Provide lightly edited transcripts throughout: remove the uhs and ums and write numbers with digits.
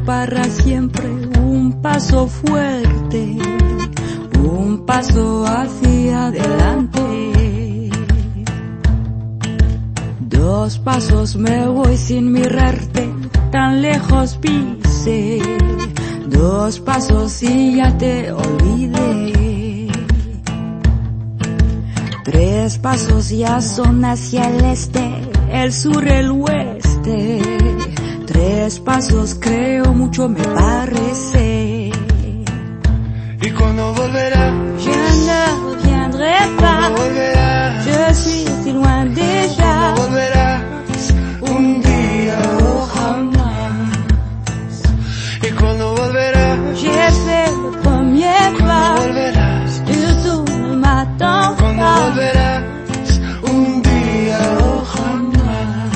para siempre, un paso fuerte, un paso hacia adelante. 2 pasos me voy sin mirarte, tan lejos pise. 2 pasos y ya te olvidé. 3 pasos ya son hacia el este, el sur, el oeste. 3 pasos creo mucho me parece. ¿Y cuándo volverás? Je ne reviendrai pas. Volverás. Je suis si loin déjà. Volverás un día o jamás. ¿Y cuándo volverás? J'ai fait le premier pas. Volverás. Surtout ne m'attends ¿Cuándo pas. volverás? Un día o jamás.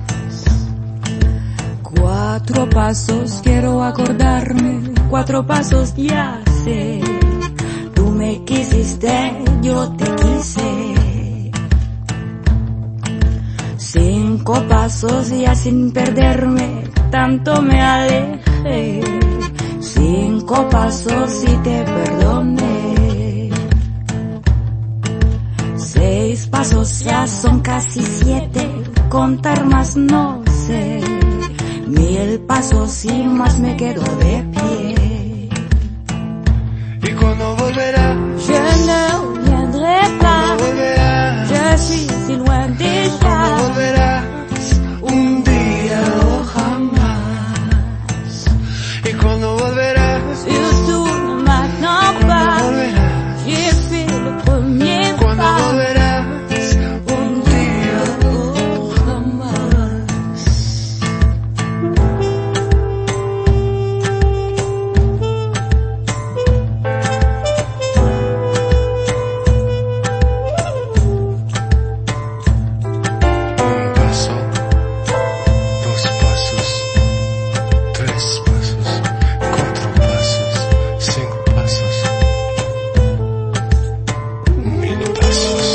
4 pasos quiero acordarme, 4 pasos ya sé. Tú me quisiste, yo te quise. 5 pasos ya sin perderme, tanto me alejé. 5 pasos y te perdoné. 6 pasos ya son casi 7, contar más no sé. 1000 pasos y más me quedo de pie. ¿Y cuándo volverás? Je ne reviendrai pas. Volverás. Je suis si loin déjà. Volverás un día o jamás. ¿Y cuándo volverás? Surtout ne m'attends pas. Volverás. J'ai fait le premier ¿Cuándo pas. volverás? Un día o jamás. Un paso, 2 pasos, 3 pasos, 4 pasos, 5 pasos, 1000 pasos.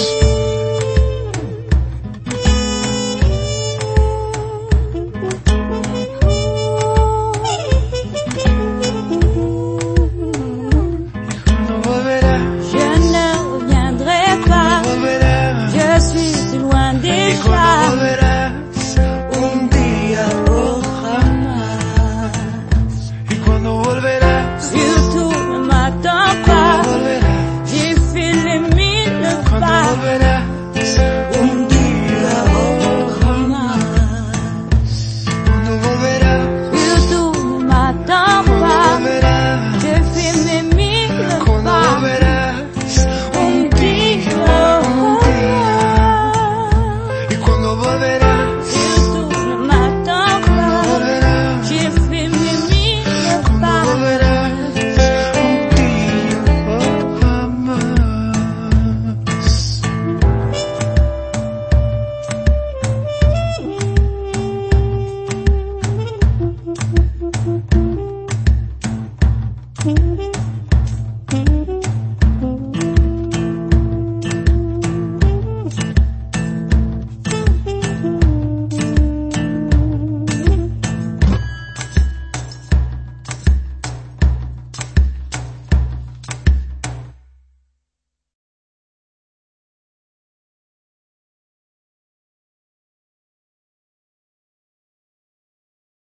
¿Cuándo volverás? Je ne reviendrai pas. Volverás. Je suis si loin ¿Y déjà. cuándo volverás? Un día o jamás. ¿Y cuándo volverás? Surtout ne m'attends pas. Volverás. J'ai fait les 1000 ¿Cuándo pas. volverás? Un día o jamás. ¿Cuándo volverás? Surtout ne m'attends pas. Volverás. J'ai fait mes 1000 ¿Cuándo pas. volverás? Un día. ¿Y cuándo volverás? Surtout ne m'attends pas. Volverás. J'ai fait mes 1000 ¿Cuándo pas. volverás? Un día o jamás. Thank you.